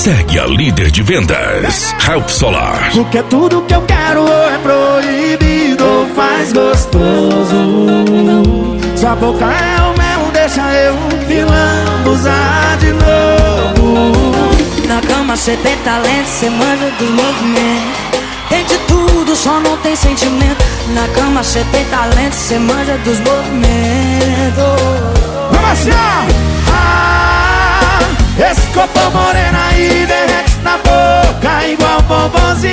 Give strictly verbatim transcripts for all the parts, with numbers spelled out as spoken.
Segue a líder de vendas, Help Solar. Porque tudo que eu quero ou é proibido ou faz gostoso. Sua boca é o mel, deixa eu pilando, usar de novo. Na cama cê tem talento, cê manja dos movimentos. Tem de tudo, só não tem sentimento. Na cama cê tem talento, cê manja dos movimentos. Vamos assim, ó. Ah, esse corpo moreno aí derrete na boca igual bombonzinho.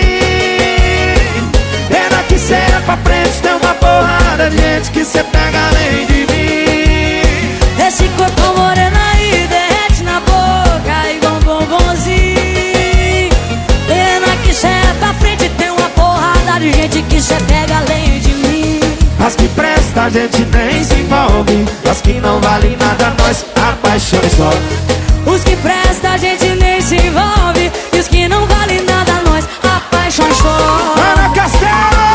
Pena que cê é pra frente, tem uma porrada de gente que cê pega além de mim. Esse corpo moreno aí derrete na boca igual bombonzinho. Pena que cê é pra frente, tem uma porrada de gente que cê pega além de mim. As que presta a gente nem se envolve, as que não valem nada nós apaixonamos só. Os que presta a gente nem se envolve, e os que não valem nada nós apaixonamos só. Ana Castelo!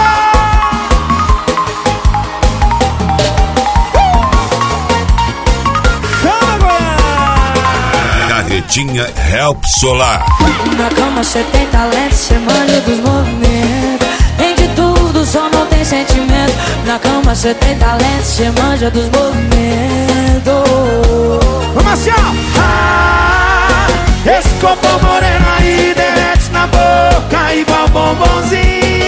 Chama, Goiás! Carretinha Help Solar. Na cama cê tem talento, cê manja dos movimentos. Tem de tudo, só não tem sentimento. Na cama cê tem talento, cê manja dos movimentos. Vamos assim, ó. Ah, esse corpo moreno aí derrete na boca igual bombonzinho.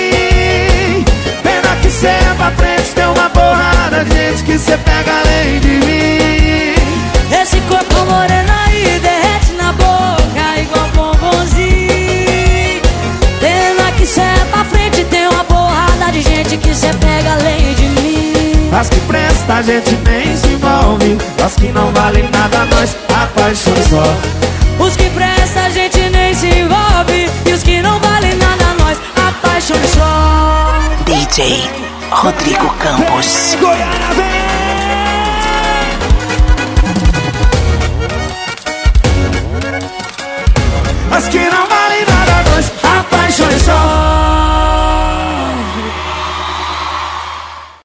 Pena que cê é pra frente, tem uma porrada de gente que cê pega além de mim. Esse corpo moreno aí derrete na boca igual bombonzinho. Pena que cê é pra frente, tem uma porrada de gente que cê pega além de mim. As que presta a gente nem se envolve, as que não valem nada nós apaixonamos só. Os que presta a gente nem se envolve, e os que não valem nada nós apaixonamos só. D J Rodrigo Campos. Goiânia, vem! As que não